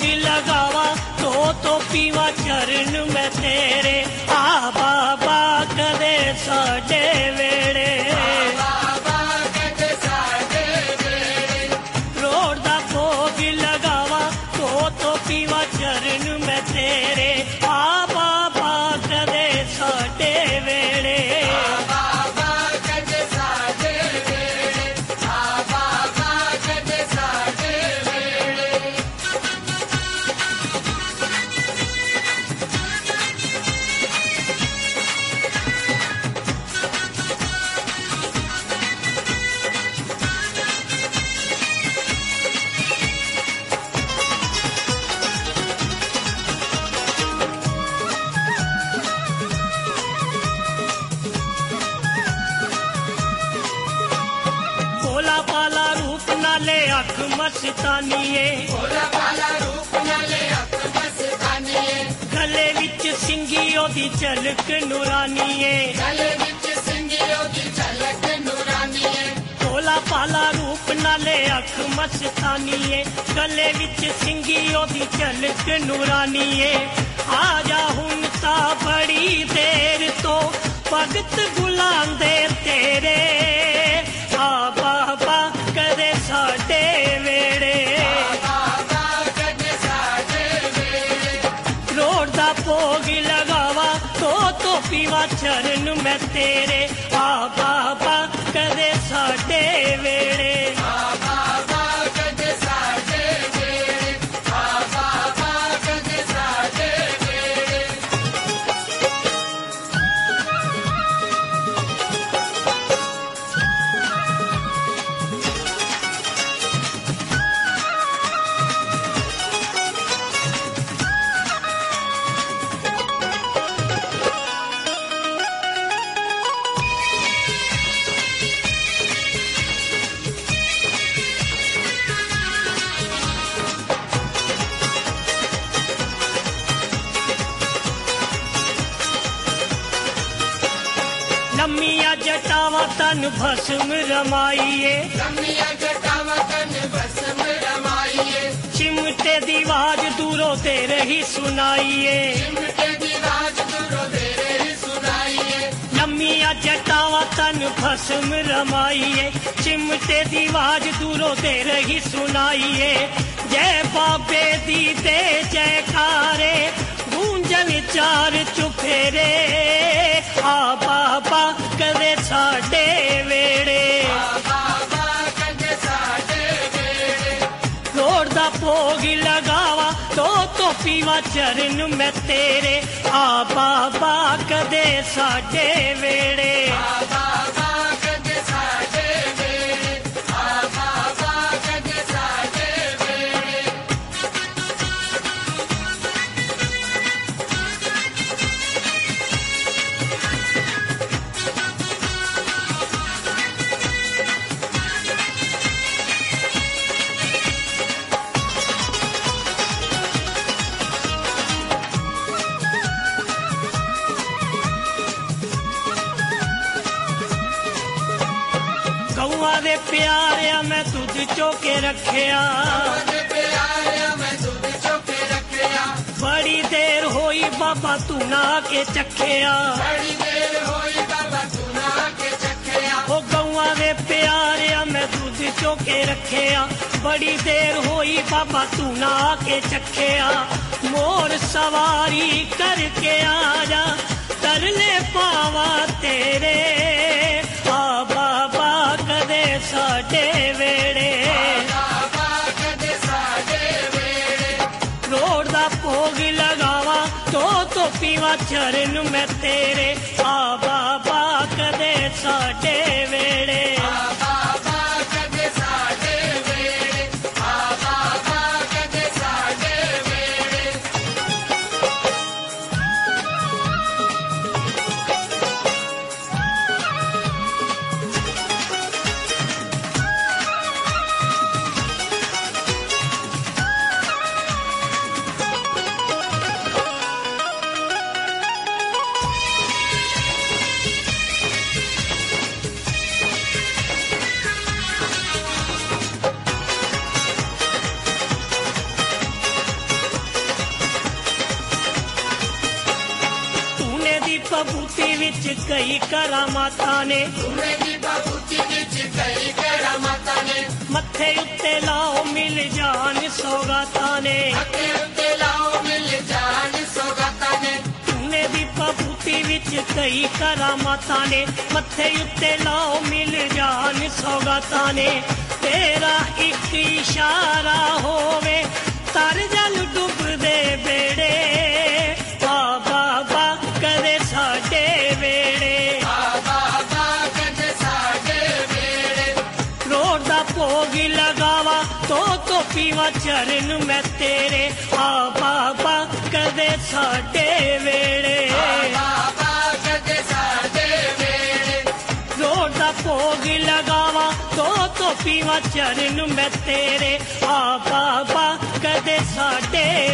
भोग लगावा तो पीवा चरण में तेरे। आ बाबा कदे साडे वेड़े, रोड़ दा भोग लगावा तो पीवा चरण में तेरे। आ बाबा कदे साडे वेड़े, भोला पाला रूप नाले अख मस्तानीए, गले विच सिंगी ओदी झलक नूरानीए। भोला पाला रूप नाले अख मस्तानीए, गले विच सिंगी ओदी झलक नूरानीए। आजा हुन ता बड़ी देर तो भगत बुलांदे तेरे। आ बाबा कदे साडे वेड़े, रोड़ दा भोग लगावा तो पीवा चरण में तेरे। आ बाबा कदे साडे वेड़े, लम्मिया जटावा तन भस्म रमाइए, चिमटे दी आवाज दूरों ते रही सुनाइए। लम्मिया जटावा तन भस्म रमाइए, चिमटे दी आवाज दूरों ते रही सुनाइए। जय बाबे दी दे जयकारे गूंजन चार चुफेरे। आ बाबा कदे साडे वेड़े, रोड़ दा भोग लगावा तो पीवा चरण में तेरे। आ बाबा कदे साडे वेड़े, गौआ दे प्यारिया मैं तुझ चोके रखिया। बड़ी देर होई बाबा तू ना के चखिया। ओ गौआ दे प्यारिया मैं तुझ चोके रखिया। बड़ी देर होई बाबा तू ना के चखिया। मोर सवारी करके आजा तरले पावा तेरे। आ बाबा कदे साडे वेड़े, रोड़ दा भोग लगावा तो पीवा चरण में तेरे। आ बाबा कदे साडे वेड़े, ਬਬੂਤੀ ਵਿੱਚ ਕਈ ਕਰਾਮਾਤਾਂ ਨੇ, ਸੋਨੇ ਦੀ ਬਬੂਤੀ ਵਿੱਚ ਕਈ ਕਰਾਮਾਤਾਂ ਨੇ, ਮੱਥੇ ਉੱਤੇ ਲਾਓ ਮਿਲ ਜਾਣ ਸੌਗਾਤਾਂ ਨੇ, ਮੱਥੇ ਉੱਤੇ ਲਾਓ ਮਿਲ ਜਾਣ ਸੌਗਾਤਾਂ ਨੇ, ਸੋਨੇ ਦੀ ਬਬੂਤੀ ਵਿੱਚ ਕਈ ਕਰਾਮਾਤਾਂ ਨੇ, ਮੱਥੇ ਉੱਤੇ ਲਾਓ ਮਿਲ ਜਾਣ ਸੌਗਾਤਾਂ ਨੇ, ਤੇਰਾ ਇੱਕ ਇਸ਼ਾਰਾ ਹੋਵੇ ਤਰ ਜਲ ਡੁੱਬਦੇ ਬੇੜੇ, ਆ ਬਾਬਾ ਕਦੇ ਸਾਡੇ ਵੇੜੇ, ਆ ਬਾਬਾ ਕਦੇ ਸਾਡੇ ਵੇੜੇ, ਰੋੜ ਦਾ ਭੋਗ ਲਗਾਵਾ ਤੋ ਪੀਵਾ ਚਰਨ ਮੈਂ ਤੇਰੇ, ਆ ਬਾਬਾ ਕਦੇ ਸਾਡੇ ਵੇੜੇ, ਬਾਬਾ ਕਦੇ ਸਾਡੇ ਵੇੜੇ, ਰੋੜ ਦਾ ਭੋਗ ਲਗਾਵਾ ਤੋ ਪੀਵਾ ਚਰਨ ਮੈਂ ਤੇਰੇ, ਆ ਬਾਬਾ ਕਦੇ ਸਾਡੇ